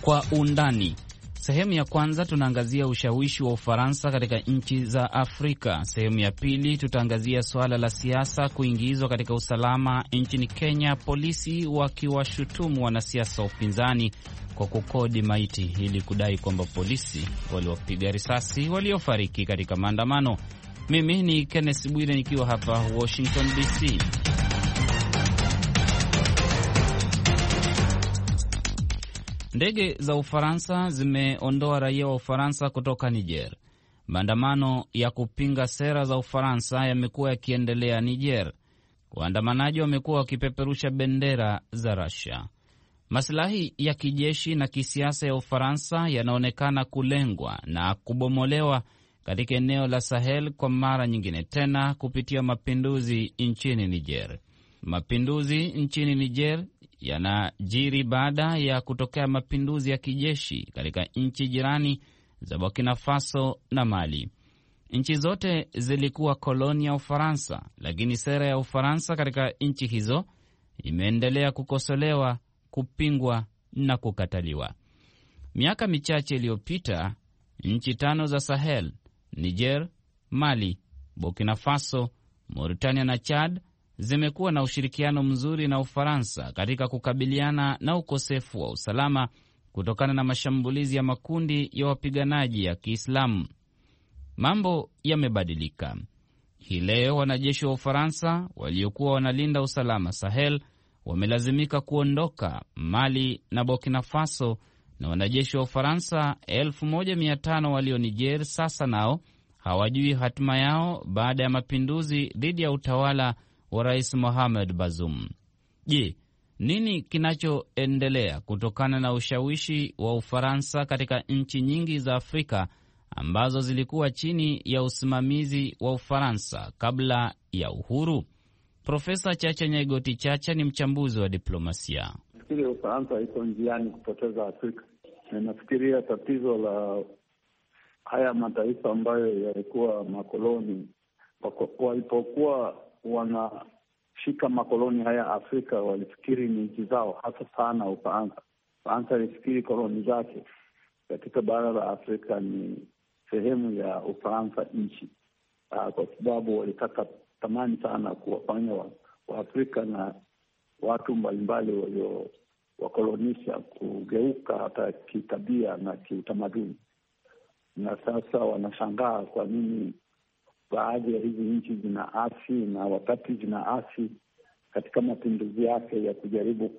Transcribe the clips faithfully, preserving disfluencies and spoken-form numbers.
Kwa undani. Sehemu ya kwanza tunaangazia ushawishi wa Ufaransa katika nchi za Afrika. Sehemu ya pili tutaangazia suala la siasa kuingizwa katika usalama nchini Kenya, polisi wakiwashutumu wanasiasa wa upinzani kwa kukodi maiti ili kudai kwamba polisi waliwapiga risasi waliofariki katika maandamano. Mimi ni Kenneth Bwire nikiwa hapa Washington D C. Ndege za Ufaransa zimeondoa raia wa Ufaransa kutoka Niger. Maandamano ya kupinga sera za Ufaransa yamekuwa yakiendelea Niger. Waandamanaji wamekuwa wakipeperusha bendera za Russia. Maslahi ya kijeshi na kisiasa ya Ufaransa yanaonekana kulengwa na kubomolewa katika eneo la Sahel kwa mara nyingine tena kupitia mapinduzi nchini Niger. Mapinduzi nchini Niger yanajiri baada ya kutokea mapinduzi ya kijeshi katika nchi jirani za Burkina Faso na Mali. Nchi zote zilikuwa koloni ya Ufaransa, lakini sera ya Ufaransa katika nchi hizo imeendelea kukosolewa, kupingwa na kukataliwa. Miaka michache iliyopita, nchi tano za Sahel, Niger, Mali, Burkina Faso, Mauritania na Chad zimekuwa na ushirikiano mzuri na Ufaransa katika kukabiliana na ukosefu wa usalama kutokana na mashambulizi ya makundi ya wapiganaji ya Kiislamu. Mambo yamebadilika. Hii leo wanajeshi wa Ufaransa waliokuwa wanalinda usalama Sahel wamelazimika kuondoka Mali na Burkina Faso, na wanajeshi wa Ufaransa elfu moja mia tano walio Niger sasa nao hawajui hatima yao baada ya mapinduzi dhidi ya utawala wa Rais Mohamed Bazoum. Je, nini kinachoendelea kutokana na ushawishi wa Ufaransa katika nchi nyingi za Afrika ambazo zilikuwa chini ya usimamizi wa Ufaransa kabla ya uhuru? Profesa Chacha Nyaigoti Chacha ni mchambuzi wa diplomasia. Nafikiri Ufaransa iko njiani kupoteza Afrika. Na nafikiria tatizo la haya mataifa ambayo yalikuwa makoloni, walipokuwa wanashika makoloni haya Afrika, walifikiri ni nchi zao, hasa sana Ufaransa. Ufaransa ilifikiri koloni zake katika bara la Afrika ni sehemu ya Ufaransa nchi, kwa sababu walitaka tamani sana kuwafanya wa, wa Afrika na watu mbalimbali walio wakolonisha kugeuka hata kitabia na kiutamaduni. Na sasa wanashangaa kwa nini baadhi ya hizi nchi zina asi, na wakati zina asi katika mapinduzi yake ya kujaribu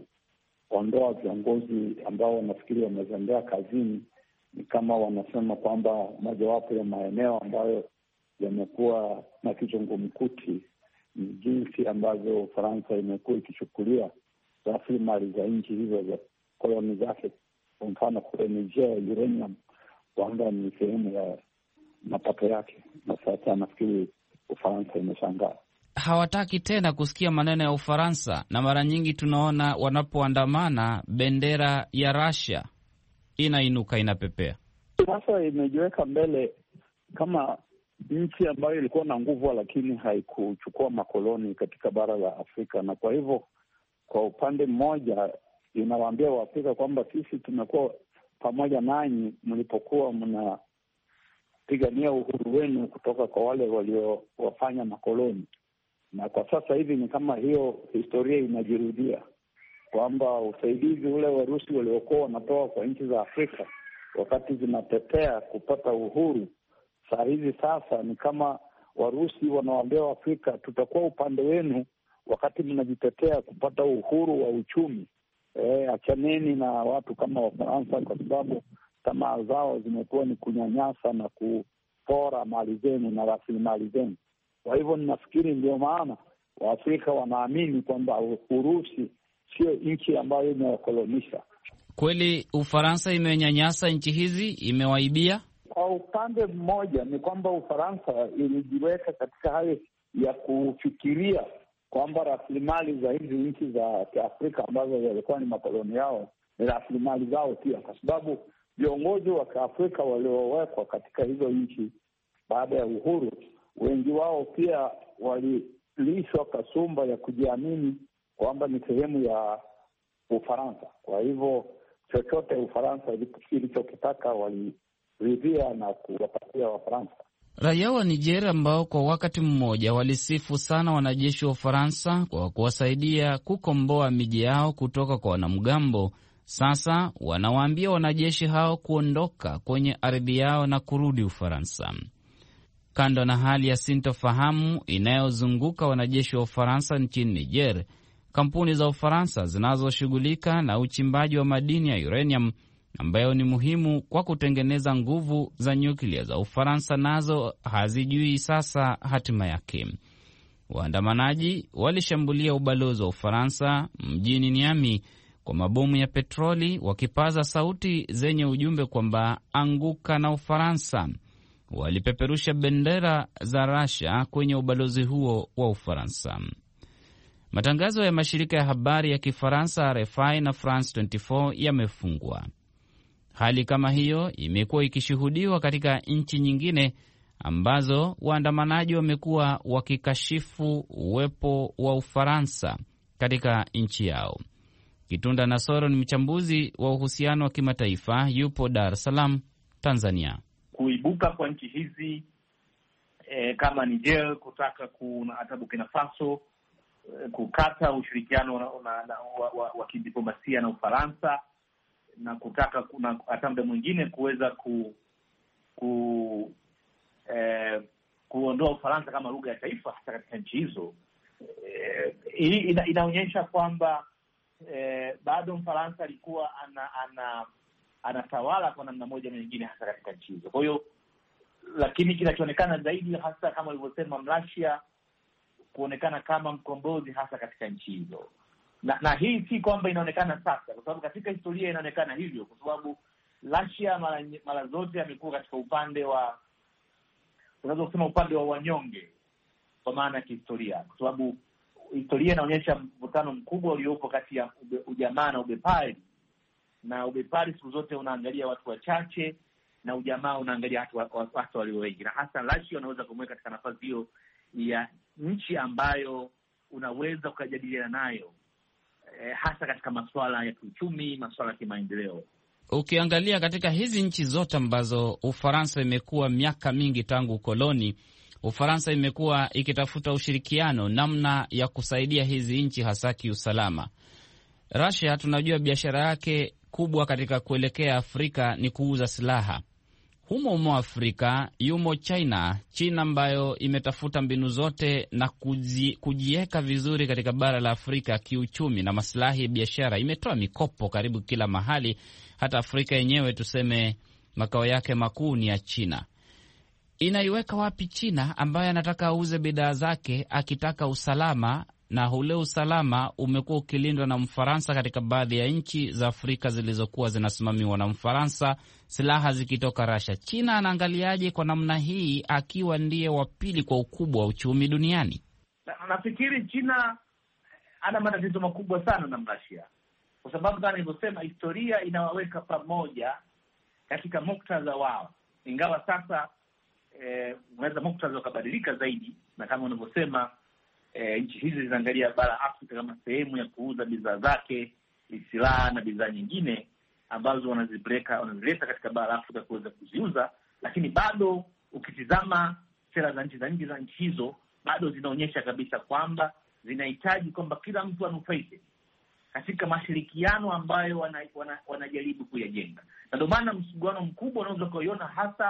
kuondoa viongozi ambao wanafikiri wamezembea kazini, ni kama wanasema kwamba mojawapo ya maeneo ambayo yamekuwa na kizungumkuti ni jinsi ambavyo Ufaransa imekuwa ikichukulia rasilimali za nchi hizo za koloni zake. Kwa mfano kule Niger, uranium kwamba ni sehemu ya mapato yake, na sasa nafikiri Ufaransa imeshangaa. Hawataki tena kusikia maneno ya Ufaransa, na mara nyingi tunaona wanapoandamana bendera ya Russia inainuka, inapepea. Sasa imejiweka mbele kama nchi ambayo ilikuwa na nguvu lakini haikuchukua makoloni katika bara la Afrika, na kwa hivyo kwa upande mmoja inawaambia Waafrika kwamba sisi tumekuwa pamoja nanyi mlipokuwa mnapigania uhuru wenu kutoka kwa wale waliowafanya makoloni. Na kwa sasa hivi ni kama hiyo historia inajirudia, kwamba usaidizi ule Warusi waliokuwa wanatoa kwa nchi za Afrika wakati zinatetea kupata uhuru, saa hizi sasa ni kama Warusi wanawaambia Waafrika, tutakuwa upande wenu wakati mnajitetea kupata uhuru wa uchumi. E, achaneni na watu kama Wafaransa, kwa sababu tamaa zao zimekuwa ni kunyanyasa na kupora mali zenu na rasilimali zenu. Kwa hivyo ninafikiri ndio maana Waafrika wanaamini kwamba Urusi sio nchi ambayo imewakolonisha. Kweli Ufaransa imenyanyasa nchi hizi, imewaibia? Kwa upande mmoja ni kwamba Ufaransa ilijiweka katika hali ya kufikiria kwamba rasilimali za hizi nchi za Kiafrika ambazo zilikuwa ni makoloni yao ni rasilimali zao pia, kwa sababu viongozi wa Kiafrika waliowekwa katika hizo nchi baada ya uhuru, wengi wao pia walilishwa kasumba ya kujiamini kwamba ni sehemu ya Ufaransa. Kwa hivyo chochote Ufaransa ilichokitaka waliridhia na kuwapatia Wafaransa. Raia wa Niger ambao kwa wakati mmoja walisifu sana wanajeshi wa Ufaransa kwa kuwasaidia kukomboa miji yao kutoka kwa wanamgambo, sasa wanawaambia wanajeshi hao kuondoka kwenye ardhi yao na kurudi Ufaransa. Kando na hali ya sintofahamu inayozunguka wanajeshi wa Ufaransa nchini Niger, kampuni za Ufaransa zinazoshughulika na uchimbaji wa madini ya uranium ambayo ni muhimu kwa kutengeneza nguvu za nyuklia za Ufaransa nazo hazijui sasa hatima yake. Waandamanaji walishambulia ubalozi wa Ufaransa mjini Niamey kwa mabomu ya petroli, wakipaza sauti zenye ujumbe kwamba anguka na Ufaransa. Walipeperusha bendera za Russia kwenye ubalozi huo wa Ufaransa. Matangazo ya mashirika ya habari ya Kifaransa R F I na France ishirini na nne yamefungwa. Hali kama hiyo imekuwa ikishuhudiwa katika nchi nyingine ambazo waandamanaji wamekuwa wakikashifu uwepo wa Ufaransa katika nchi yao. Kitunda Nasoro ni mchambuzi wa uhusiano wa kimataifa, yupo Dar es Salaam, Tanzania. Kuibuka kwa nchi hizi e, kama Niger kutaka kuna hata Burkina Faso e, kukata ushirikiano na, na, na, wa, wa, wa kidiplomasia na Ufaransa na kutaka kuna hata muda mwingine kuweza ku, ku eh, kuondoa Ufaransa kama lugha ya taifa hasa katika nchi hizo. Eh, hii ina, inaonyesha kwamba eh, bado Mfaransa alikuwa ana, ana anatawala kwa namna moja na nyingine hasa katika nchi hizo. Kwa hiyo lakini kinachoonekana zaidi hasa kama walivyosema Mrashia kuonekana kama mkombozi hasa katika nchi hizo. Na, na hii si kwamba inaonekana sasa, kwa sababu katika historia inaonekana hivyo, kwa sababu Russia mara, mara zote amekuwa katika upande wa, unaweza kusema upande wa wanyonge kwa maana ya kihistoria, kwa sababu historia inaonyesha mvutano mkubwa uliopo kati ya ube, ujamaa na ubepari, na ubepari siku zote unaangalia watu wachache na ujamaa unaangalia watu, watu walio wengi, na hasa Russia unaweza kumweka katika nafasi hiyo ya nchi ambayo unaweza ukajadiliana nayo Eh, hasa katika masuala ya kiuchumi, masuala ya kimaendeleo. Ukiangalia katika hizi nchi zote ambazo Ufaransa imekuwa miaka mingi tangu ukoloni, Ufaransa imekuwa ikitafuta ushirikiano namna ya kusaidia hizi nchi hasa kiusalama. Russia tunajua biashara yake kubwa katika kuelekea Afrika ni kuuza silaha. Humo humo Afrika yumo China, China ambayo imetafuta mbinu zote na kuji, kujieka vizuri katika bara la Afrika kiuchumi na maslahi ya biashara. Imetoa mikopo karibu kila mahali, hata Afrika yenyewe tuseme makao yake makuu ni ya China. Inaiweka wapi China ambaye anataka auze bidhaa zake akitaka usalama, na ule usalama umekuwa ukilindwa na Mfaransa katika baadhi ya nchi za Afrika zilizokuwa zinasimamiwa na Mfaransa, silaha zikitoka Russia. China anaangaliaje kwa namna hii akiwa ndiye wa pili kwa ukubwa wa uchumi duniani? Na, nafikiri China ana matatizo makubwa sana na Russia, kwa sababu kama nilivyosema, historia inawaweka pamoja katika muktadha wao, ingawa sasa eh, unaweza muktadha ukabadilika zaidi, na kama unavyosema E, nchi hizi zinaangalia bara Afrika kama sehemu ya kuuza bidhaa zake, silaha na bidhaa nyingine ambazo wanazipeleka wanazileta katika bara Afrika kuweza kuziuza, lakini bado ukitizama sera za nchi za nje za nchi hizo bado zinaonyesha kabisa kwamba zinahitaji kwamba kila mtu anufaike katika mashirikiano ambayo wanajaribu wana, wana kuyajenga, na ndio maana msuguano mkubwa unaweza kuiona hasa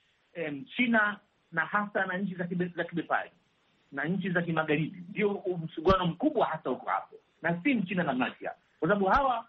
em, China na hasa na nchi za kibepari na nchi za kimagharibi, ndio msuguano mkubwa hasa uko hapo, na si China na Russia, kwa sababu hawa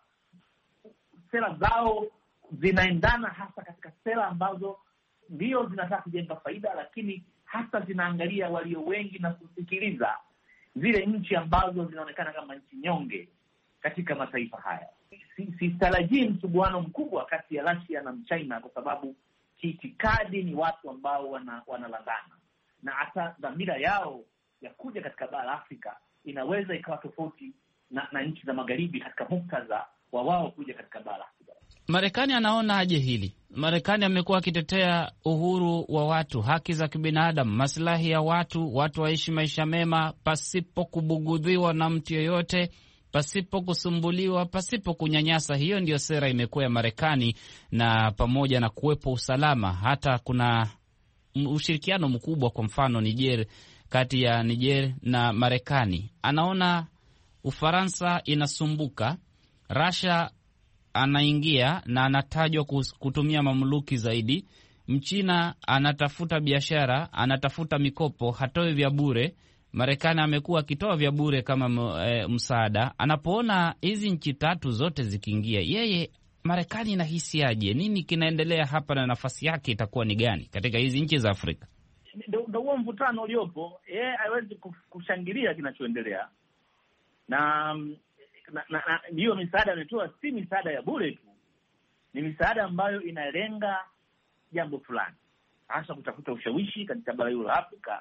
sera zao zinaendana hasa katika sera ambazo ndio zinataka kujenga faida, lakini hasa zinaangalia walio wengi na kusikiliza zile nchi ambazo zinaonekana kama nchi nyonge katika mataifa haya. Sitarajii si msuguano mkubwa kati ya Russia na China, kwa sababu kiitikadi ni watu ambao wana wanalandana, na hata dhamira yao ya kuja katika bara Afrika inaweza ikawa tofauti na, na nchi za magharibi katika muktadha wa wao kuja katika bara Afrika. Marekani anaona aje hili? Marekani amekuwa akitetea uhuru wa watu, haki za kibinadamu, maslahi ya watu, watu waishi maisha mema pasipo kubugudhiwa na mtu yeyote, pasipo kusumbuliwa, pasipo kunyanyasa. Hiyo ndio sera imekuwa ya Marekani, na pamoja na kuwepo usalama, hata kuna ushirikiano mkubwa, kwa mfano Niger, kati ya Niger na Marekani. Anaona Ufaransa inasumbuka, Russia anaingia na anatajwa kutumia mamluki zaidi, Mchina anatafuta biashara, anatafuta mikopo, hatoi vya bure. Marekani amekuwa akitoa vya bure kama e, msaada. Anapoona hizi nchi tatu zote zikiingia, yeye Marekani inahisiaje? Nini kinaendelea hapa na nafasi yake itakuwa ni gani katika hizi nchi za Afrika? Ndio huo mvutano uliopo. Yeye haiwezi kushangilia kinachoendelea, na na hiyo misaada ametoa si misaada ya bure tu, ni misaada ambayo inalenga jambo fulani, hasa kutafuta ushawishi katika bara hilo la Afrika.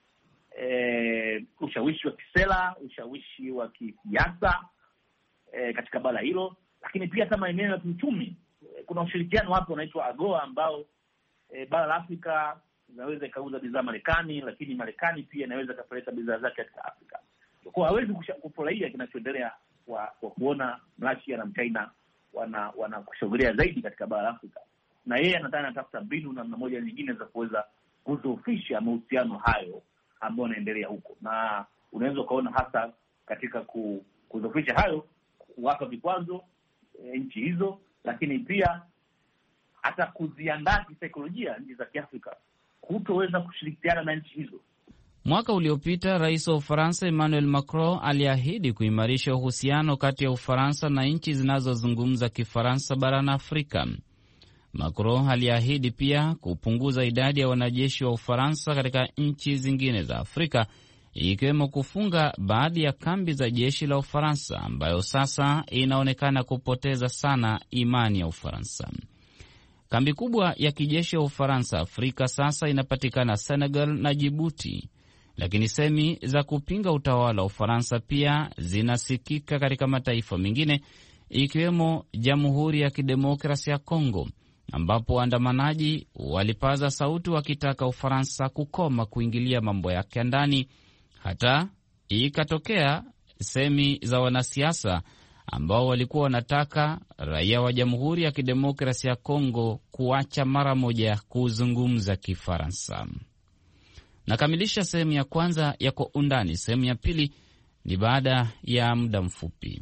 E, ushawishi wa kisera, ushawishi wa kisiasa e, katika bara hilo, lakini pia kama eneo la kiuchumi. E, kuna ushirikiano hapo unaitwa AGOA ambao e, bara la Afrika inaweza ikauza bidhaa Marekani, lakini Marekani pia inaweza ikapeleka bidhaa zake katika Afrika. Kwa hawezi kufurahia kinachoendelea kwa, kwa kuona Russia na China wana wanakushauriana zaidi katika bara la Afrika, na yeye anataka anatafuta mbinu na namna moja nyingine za kuweza kudhoofisha mahusiano hayo ambayo yanaendelea huko. Na unaweza ukaona hasa katika kudhoofisha hayo, kuwapa vikwazo e, nchi hizo, lakini pia hata kuziandaa kisaikolojia nchi za Kiafrika kutoweza kushirikiana na nchi hizo. Mwaka uliopita Rais wa Ufaransa Emmanuel Macron aliahidi kuimarisha uhusiano kati ya Ufaransa na nchi zinazozungumza Kifaransa barani Afrika. Macron aliahidi pia kupunguza idadi ya wanajeshi wa Ufaransa katika nchi zingine za Afrika, ikiwemo kufunga baadhi ya kambi za jeshi la Ufaransa ambayo sasa inaonekana kupoteza sana imani ya Ufaransa. Kambi kubwa ya kijeshi ya Ufaransa Afrika sasa inapatikana Senegal na Djibouti, lakini semi za kupinga utawala wa Ufaransa pia zinasikika katika mataifa mengine, ikiwemo Jamhuri ya Kidemokrasia ya Kongo, ambapo waandamanaji walipaza sauti wakitaka Ufaransa kukoma kuingilia mambo yake ya ndani. Hata ikatokea semi za wanasiasa ambao walikuwa wanataka raia wa Jamhuri ya Kidemokrasia ya Kongo kuacha mara moja kuzungumza Kifaransa. Nakamilisha sehemu ya kwanza ya Kwa Undani. Sehemu ya pili ni baada ya muda mfupi.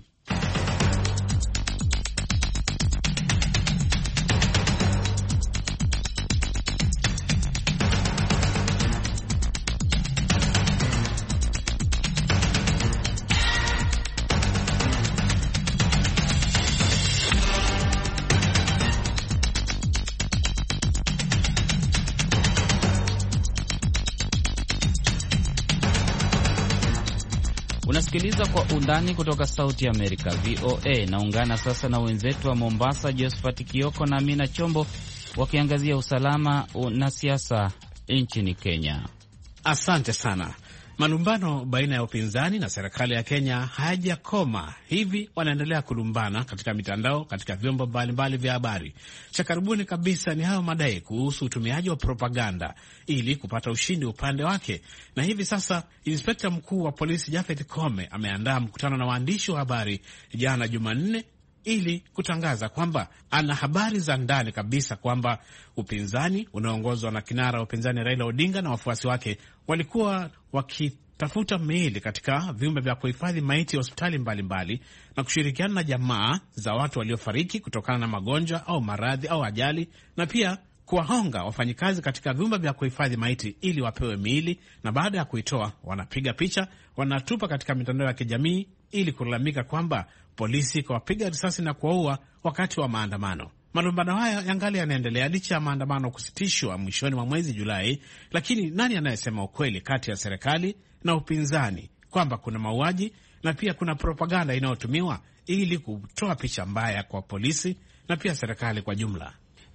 Unasikiliza Kwa Undani kutoka Sauti ya Amerika, V O A. Naungana sasa na wenzetu wa Mombasa, Josephat Kioko na Amina Chombo, wakiangazia usalama na siasa nchini Kenya. Asante sana. Malumbano baina ya upinzani na serikali ya Kenya hayajakoma. Hivi wanaendelea kulumbana katika mitandao, katika vyombo mbalimbali vya habari. Cha karibuni kabisa ni hayo madai kuhusu utumiaji wa propaganda ili kupata ushindi upande wake. Na hivi sasa Inspekta Mkuu wa Polisi Japhet Koome ameandaa mkutano na waandishi wa habari jana Jumanne ili kutangaza kwamba ana habari za ndani kabisa kwamba upinzani unaoongozwa na kinara wa upinzani Raila Odinga na wafuasi wake walikuwa wakitafuta miili katika vyumba vya kuhifadhi maiti ya hospitali mbalimbali na kushirikiana na jamaa za watu waliofariki kutokana na magonjwa au maradhi au ajali, na pia kuwahonga wafanyikazi katika vyumba vya kuhifadhi maiti ili wapewe miili, na baada ya kuitoa wanapiga picha, wanatupa katika mitandao ya kijamii ili kulalamika kwamba polisi kawapiga risasi na kuwaua wakati wa maandamano. Malumbano haya yangali yanaendelea licha ya maandamano kusitishwa mwishoni mwa mwezi Julai. Lakini nani anayesema ukweli kati ya serikali na upinzani kwamba kuna mauaji na pia kuna propaganda inayotumiwa ili kutoa picha mbaya kwa polisi na pia serikali kwa jumla?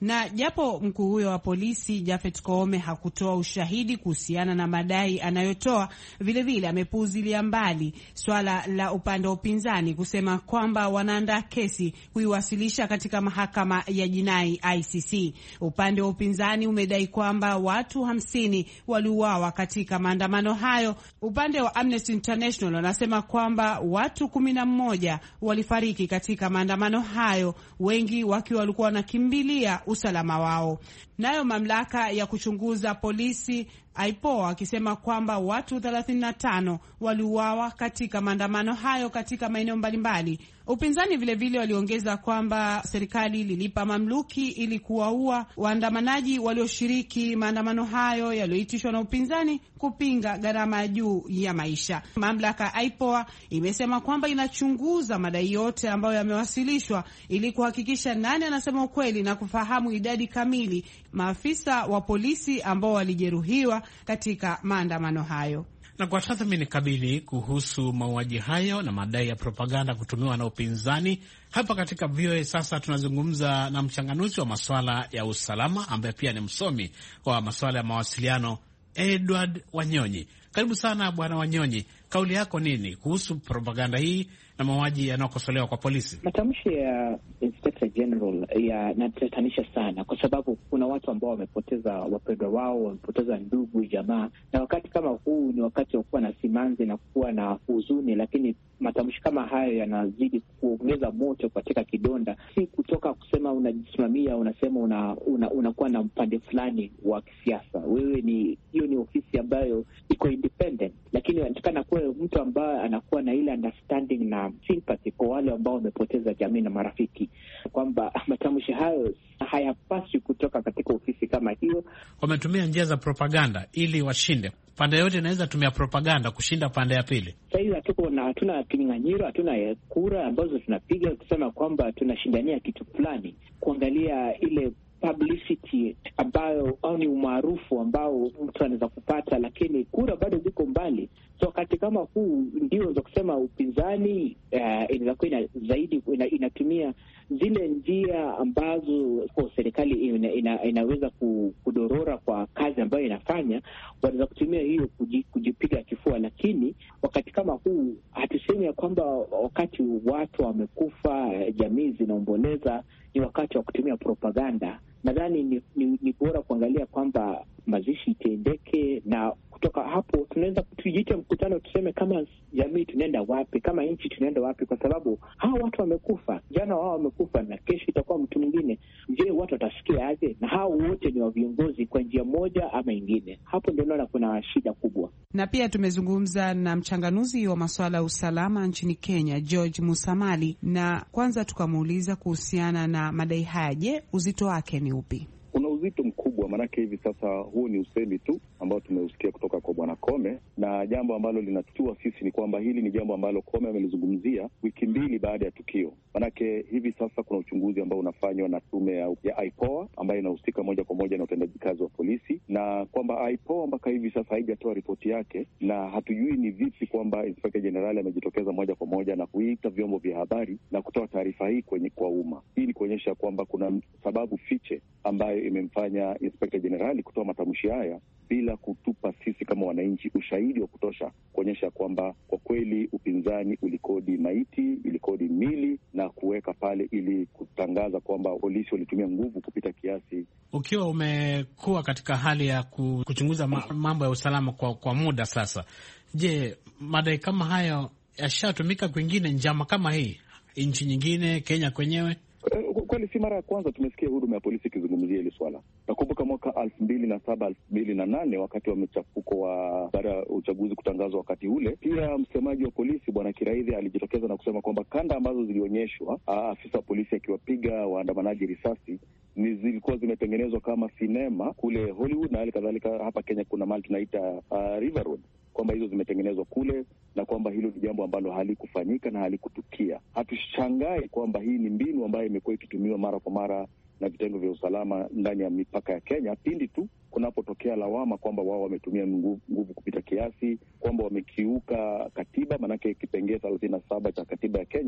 Na japo mkuu huyo wa polisi Japhet Koome hakutoa ushahidi kuhusiana na madai anayotoa, vile vile amepuuzilia mbali swala la upande wa upinzani kusema kwamba wanaandaa kesi kuiwasilisha katika mahakama ya jinai I C C. Upande wa upinzani umedai kwamba watu hamsini waliuawa katika maandamano hayo. Upande wa Amnesty International wanasema kwamba watu kumi na mmoja walifariki katika maandamano hayo, wengi wakiwa walikuwa wanakimbilia usalama wao. Nayo mamlaka ya kuchunguza polisi I P O A akisema kwamba watu thelathini na tano waliuawa katika maandamano hayo katika maeneo mbalimbali. Upinzani vile vile waliongeza kwamba serikali lilipa mamluki ili kuwaua waandamanaji walioshiriki maandamano hayo yaliyoitishwa na upinzani kupinga gharama ya juu ya maisha. Mamlaka I P O A imesema kwamba inachunguza madai yote ambayo yamewasilishwa ili kuhakikisha nani anasema ukweli na kufahamu idadi kamili maafisa wa polisi ambao walijeruhiwa katika maandamano hayo. Na kwa tathmini kamili kuhusu mauaji hayo na madai ya propaganda kutumiwa na upinzani, hapa katika V O A sasa tunazungumza na mchanganuzi wa masuala ya usalama ambaye pia ni msomi wa masuala ya mawasiliano, Edward Wanyonyi. Karibu sana Bwana Wanyonyi, kauli yako nini kuhusu propaganda hii na mauaji yanayokosolewa kwa polisi? Matamshi ya Inspector General yanatatanisha sana, kwa sababu kuna watu ambao wamepoteza wapendwa wao, wamepoteza ndugu, jamaa, na wakati kama huu ni wakati wa kuwa na simanzi na kuwa na huzuni, lakini matamshi kama hayo yanazidi kuongeza moto katika kidonda. Si kutoka kusema unajisimamia, unasema una, una, unakuwa na mpande fulani wa kisiasa. Wewe ni hiyo ni ofisi ambayo iko independent, lakini inatakana kuwa mtu ambaye anakuwa na ile understanding na sympathy kwa wale ambao wamepoteza jamii na marafiki, kwamba matamshi hayo hayapaswi kutoka katika ofisi kama hiyo. Wametumia njia za propaganda ili washinde. Pande yote inaweza tumia propaganda kushinda pande ya pili. Sasa hivi hatuko na hatuna kinyang'anyiro, hatuna kura ambazo tunapiga kusema kwamba tunashindania kitu fulani, kuangalia ile publicity ambayo au ni umaarufu ambao mtu anaweza kupata, lakini kura bado ziko mbali. So wakati kama huu ndio za kusema upinzani uh, inaweza kuwa ina, zaidi ina, inatumia zile njia ambazo kwa serikali ina, ina, inaweza kudorora kwa kazi ambayo inafanya, wanaweza kutumia hiyo kujipiga kifua. Lakini wakati kama huu hatusemi ya kwamba wakati watu wamekufa, jamii zinaomboleza, ni wakati wa kutumia propaganda. Nadhani ni, ni, ni bora kuangalia kwamba mazishi itendeke, na kutoka hapo tunaweza tujiite mkutano, tuseme kama jamii tunaenda wapi, kama nchi tunaenda wapi, kwa sababu hao watu wamekufa, jana wao wamekufa na kesho itakuwa mtu mwingine. Je, watu watasikia aje? Na hao wote ni wa viongozi kwa njia moja ama ingine. Hapo ndio naona kuna shida kubwa. Na pia tumezungumza na mchanganuzi wa masuala ya usalama nchini Kenya, George Musamali, na kwanza tukamuuliza kuhusiana na madai haya. Je, uzito wake ni upi? Kuna uzito mkubwa, maanake hivi sasa huu ni usemi tu ambao tumeusikia kutoka kwa Bwana Koome, na jambo ambalo linatutua sisi ni kwamba hili ni jambo ambalo Koome amelizungumzia wiki mbili baada ya tukio. Maanake hivi sasa kuna uchunguzi ambao unafanywa na tume ya, ya I P O A ambayo inahusika moja kwa moja na utendaji kazi wa polisi, na kwamba I P O A mpaka hivi sasa haijatoa ripoti yake, na hatujui ni vipi kwamba Inspector General amejitokeza moja kwa moja na kuita vyombo vya habari na kutoa taarifa hii kwenye kwa umma. Hii ni kuonyesha kwamba kuna sababu fiche ambayo imemfanya Inspector General kutoa matamshi haya bila kutupa sisi kama wananchi ushahidi wa kutosha kuonyesha kwamba kwa kweli upinzani ulikodi maiti, ulikodi mili na kuweka pale ili kutangaza kwamba polisi walitumia nguvu kupita kiasi. Ukiwa umekuwa katika hali ya kuchunguza mambo ya usalama kwa, kwa muda sasa, je, madai kama hayo yashatumika kwingine, njama kama hii nchi nyingine, Kenya kwenyewe? Kweli si mara ya kwanza tumesikia huduma ya polisi ikizungumzia hili swala. Nakumbuka mwaka elfu mbili na saba elfu mbili na nane wakati wa mchafuko wa baada ya uchaguzi kutangazwa wakati ule, pia msemaji wa polisi Bwana Kiraithe alijitokeza na kusema kwamba kanda ambazo zilionyeshwa afisa wa polisi akiwapiga waandamanaji risasi ni zilikuwa zimetengenezwa kama sinema kule Hollywood, na hali kadhalika hapa Kenya kuna mahali tunaita uh, River Road, kwamba hizo zimetengenezwa kule na kwamba hilo ni jambo ambalo halikufanyika na halikutukia. Hatushangai kwamba hii ni mbinu ambayo imekuwa ikitumiwa mara kwa mara na vitengo vya usalama ndani ya mipaka ya Kenya pindi tu kunapotokea lawama kwamba wao wametumia nguvu, nguvu kupita kiasi, kwamba wamekiuka katiba. Manake kipengee thelathini na saba cha katiba ya Kenya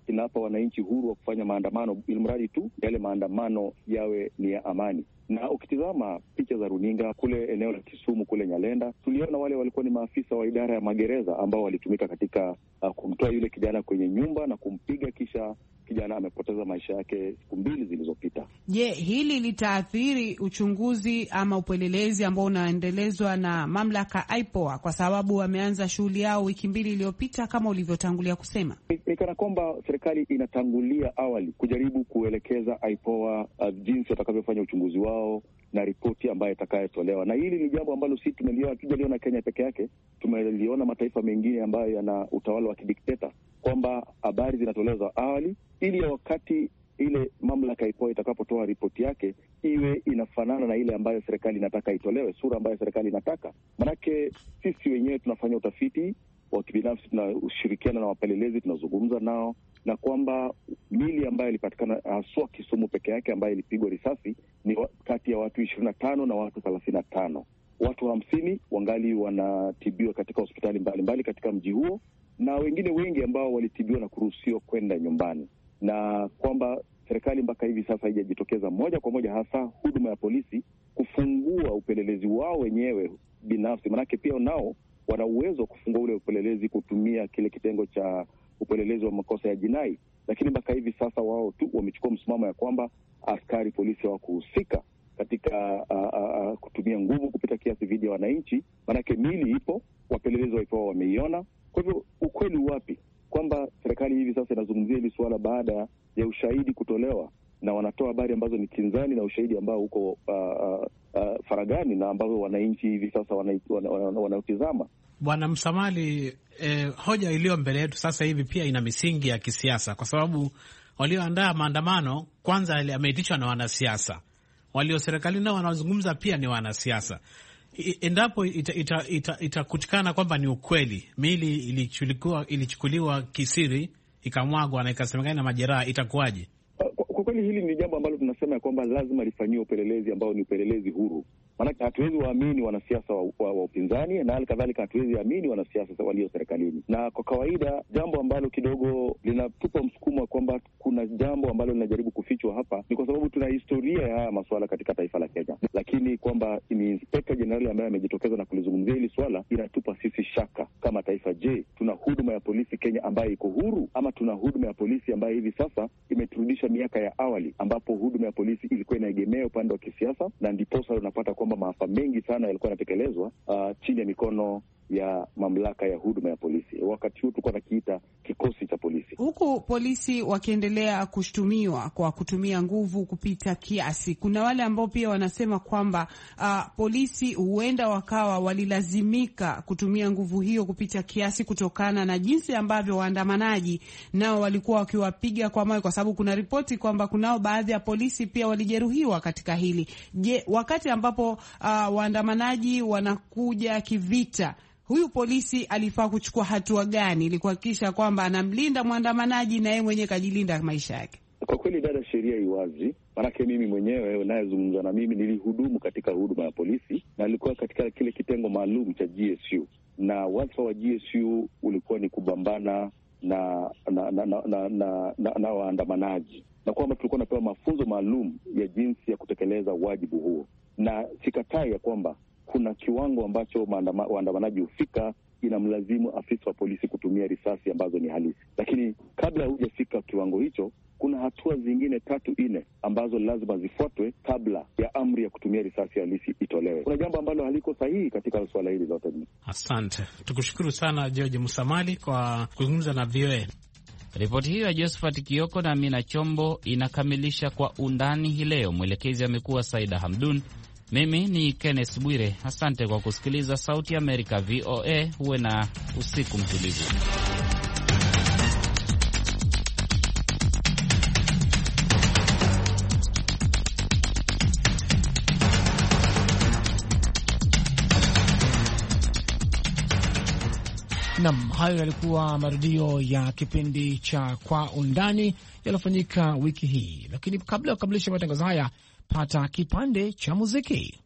inawapa wananchi huru wa kufanya maandamano, ili mradi tu yale maandamano yawe ni ya amani. Na ukitizama picha za runinga kule eneo la Kisumu kule Nyalenda, tuliona wale walikuwa ni maafisa wa idara ya magereza ambao walitumika katika uh, kumtoa yule kijana kwenye nyumba na kumpiga, kisha kijana amepoteza maisha yake siku mbili zilizopita. Je, hili litaathiri uchunguzi ama upelelezi ambao unaendelezwa na mamlaka I P O A, kwa sababu wameanza shughuli yao wiki mbili iliyopita kama ulivyotangulia kusema? Ni kana kwamba serikali inatangulia awali kujaribu kuelekeza I P O A uh, jinsi watakavyofanya uchunguzi wao na ripoti ambayo itakayotolewa. Na hili ni jambo ambalo si tumeliona, tujaliona Kenya peke yake, tumeliona mataifa mengine ambayo yana utawala wa kidikteta, kwamba habari zinatolewa awali ili ya wakati ile mamlaka I P O A itakapotoa ripoti yake iwe inafanana na ile ambayo serikali inataka itolewe, sura ambayo serikali inataka. Manake sisi wenyewe tunafanya utafiti wa kibinafsi, tunashirikiana na wapelelezi, tunazungumza nao, na kwamba mili ambayo ilipatikana haswa Kisumu peke yake ambayo ilipigwa risasi ni kati ya watu ishirini na tano na watu thelathini na tano. Watu hamsini wangali wanatibiwa katika hospitali mbalimbali mbali katika mji huo, na wengine wengi ambao walitibiwa na kuruhusiwa kwenda nyumbani, na kwamba serikali mpaka hivi sasa haijajitokeza moja kwa moja, hasa huduma ya polisi, kufungua upelelezi wao wenyewe binafsi. Manake pia nao wana uwezo wa kufungua ule upelelezi kutumia kile kitengo cha upelelezi wa makosa ya jinai, lakini mpaka hivi sasa wao tu wamechukua msimamo ya kwamba askari polisi hawakuhusika katika uh, uh, kutumia nguvu kupita kiasi dhidi ya wananchi. Manake mili ipo, wapelelezi wa I P O A wameiona. Kwa hivyo ukweli wapi kwamba serikali hivi sasa inazungumzia hili suala baada ya ushahidi kutolewa, na wanatoa habari ambazo ni kinzani na ushahidi ambao uko uh, uh, uh, faragani na ambao wananchi hivi sasa wanautizama. Wana, wana, wana Bwana Msamali, eh, hoja iliyo mbele yetu sasa hivi pia ina misingi ya kisiasa, kwa sababu walioandaa maandamano kwanza yameitishwa na wanasiasa, walio serikali nao wanazungumza pia ni wanasiasa. Endapo itakutikana ita, ita, ita kwamba ni ukweli, mili ilichukuliwa ilichukuliwa kisiri ikamwagwa na ikasemekana na majeraha, itakuwaje? Kwa kweli hili ni jambo ambalo tunasema ya kwamba lazima lifanyiwe upelelezi ambao ni upelelezi huru. Maanake hatuwezi waamini wanasiasa wa, wa, wa upinzani, na hali kadhalika hatuwezi amini wanasiasa walio serikalini. Na kwa kawaida jambo ambalo kidogo linatupa msukumo kwamba kuna jambo ambalo linajaribu kufichwa hapa, ni kwa sababu tuna historia ya haya masuala katika taifa la Kenya. Lakini kwamba ni Inspector General ambaye amejitokeza na kulizungumzia hili swala, inatupa sisi shaka kama taifa. Je, tuna huduma ya polisi Kenya ambayo iko huru, ama tuna huduma ya polisi ambayo hivi sasa imeturudisha miaka ya awali ambapo huduma ya polisi ilikuwa inaegemea upande wa kisiasa, na ndiposa unapata kwamba maafa mengi sana yalikuwa yanatekelezwa uh, chini ya mikono ya mamlaka ya huduma ya polisi. Wakati huu tulikuwa nakiita kikosi cha polisi. Huku polisi wakiendelea kushtumiwa kwa kutumia nguvu kupita kiasi, kuna wale ambao pia wanasema kwamba uh, polisi huenda wakawa walilazimika kutumia nguvu hiyo kupita kiasi kutokana na jinsi ambavyo waandamanaji nao walikuwa wakiwapiga kwa mawe, kwa sababu kuna ripoti kwamba kunao baadhi ya polisi pia walijeruhiwa katika hili. Je, wakati ambapo uh, waandamanaji wanakuja kivita, huyu polisi alifaa kuchukua hatua gani ili kuhakikisha kwamba anamlinda mwandamanaji na yeye mwenyewe kajilinda maisha yake? Kwa kweli dada, sheria iwazi. Maanake mimi mwenyewe unayezungumza na mimi nilihudumu katika huduma ya polisi, na nilikuwa katika kile kitengo maalum cha G S U, na wadhifa wa G S U ulikuwa ni kubambana na na na na, na, na, na, na waandamanaji, na kwamba tulikuwa napewa mafunzo maalum ya jinsi ya kutekeleza wajibu huo. Na sikatai ya kwamba kuna kiwango ambacho waandamanaji hufika inamlazimu afisa wa polisi kutumia risasi ambazo ni halisi, lakini kabla hujafika kiwango hicho, kuna hatua zingine tatu nne ambazo lazima zifuatwe kabla ya amri ya kutumia risasi halisi itolewe. Kuna jambo ambalo haliko sahihi katika swala hili lote. Asante, tukushukuru sana George Musamali kwa kuzungumza na V O A. Ripoti hiyo ya Josephat Kioko na Amina Chombo inakamilisha Kwa Undani hii leo. Mwelekezi amekuwa Saida Hamdun. Mimi ni Kenneth Bwire. Asante kwa kusikiliza Sauti Amerika V O A. Huwe na usiku mtulivu. Nam, hayo yalikuwa marudio ya kipindi cha Kwa Undani yaliyofanyika wiki hii, lakini kabla ya kukamilisha matangazo haya, pata kipande cha muziki.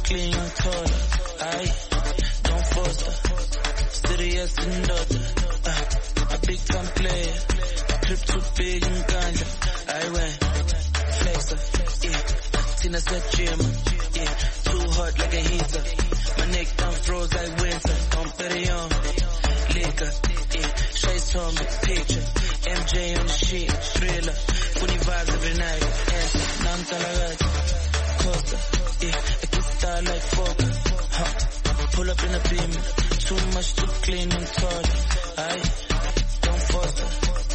clean, young taller. Aye, don't force her. Serious and daughter. Uh, a big time player. Trip too big and ganja. I went flexer. Yeah, Tina said gym. Yeah, too hot like a heater. My neck down froze like winter. Don't bet it on liquor. Yeah, Shay's on the picture. M J on the sheet. Thriller. Funny vibes every night. Answer. None talagat. Costa. Yeah, I can style like Fokker. Huh. Pull up in a beam. Too much to clean and tall. Aye, don't force her.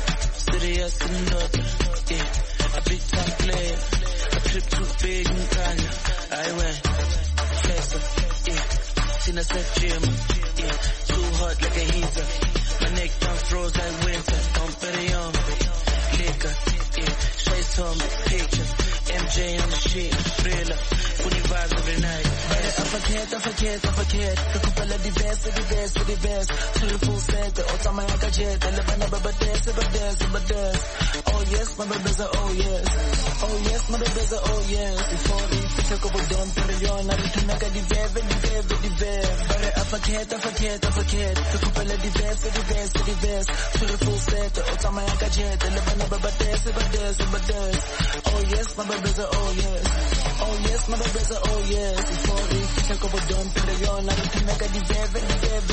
Serious and daughter. Yeah, a big time player. A trip too big and Kanye. I went flexer. Yeah, Tina said gym. Yeah, too hot like a heater. My neck down froze like winter. Don't bet it on liquor. Yeah, Shay's on the picture. M J on the sheet. Thriller. Funny vibes every night. I forget, I forget, I forget. The couple of the best, the best, the best. To the full set, the Otama Yakajet. The Levana Baba Dance, Baba Dance, Baba Dance. Oh yes, my baby's a oh yes. Oh yes, my baby's a oh yes. Before we pick a couple down, put it on. I return like a dive, dive, dive. But I forget, I forget, I forget. The couple of the best, the best, the best. To the full set, the Otama Yakajet. The Levana Baba Dance, Baba Dance, Baba Dance. Oh yes, my baby's a oh yes. Oh yes, my baby's a oh yes. Before we pick a couple down, put it on. I return like a dive, dive,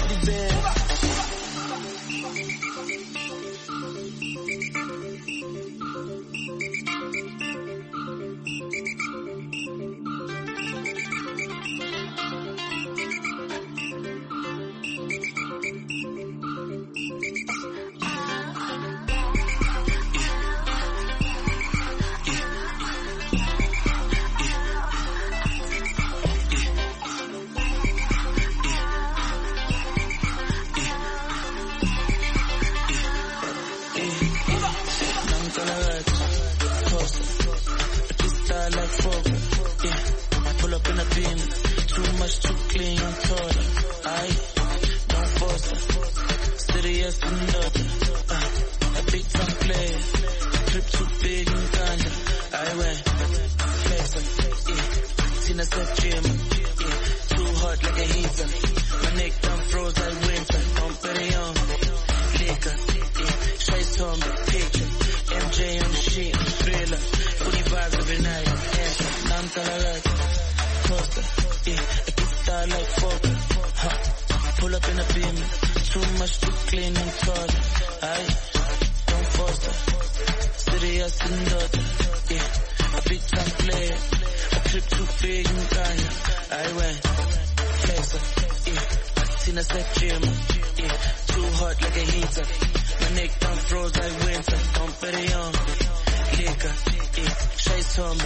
dive.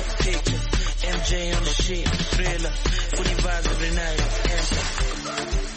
M J on the sheet, Thriller, funny vibes every night.